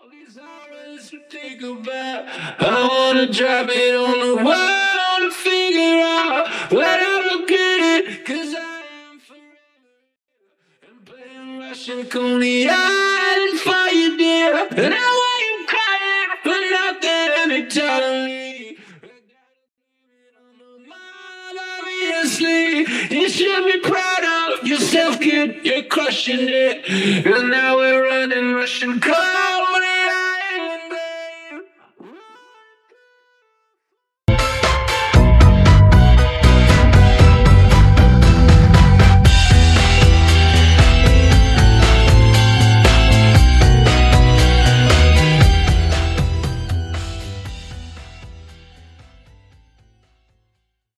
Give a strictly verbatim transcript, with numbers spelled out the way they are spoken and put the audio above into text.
These hours to think about. I wanna drop it on the wall to figure out where to look at it. Cause I am forever. And playing Russian Coney Island for you, dear. And I want you crying for nothing and they telling me. Obviously, you should be proud of yourself, kid. You're crushing it. And now we're running Russian cold.